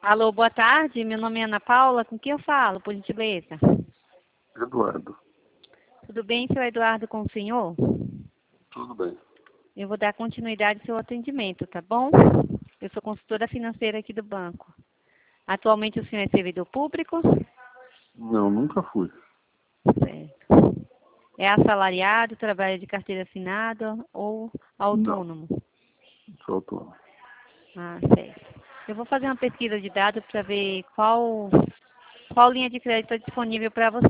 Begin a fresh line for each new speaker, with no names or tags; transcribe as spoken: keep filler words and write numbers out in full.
Alô, boa tarde. Meu nome é Ana Paula. Com quem eu falo, por gentileza?
Eduardo.
Tudo bem, seu Eduardo, com o senhor?
Tudo bem.
Eu vou dar continuidade ao seu atendimento, tá bom? Eu sou consultora financeira aqui do banco. Atualmente o senhor é servidor público?
Não, nunca fui.
Certo. É assalariado, trabalha de carteira assinada ou autônomo?
Não, sou autônomo.
Ah, certo. Eu vou fazer uma pesquisa de dados para ver qual, qual linha de crédito é disponível para você.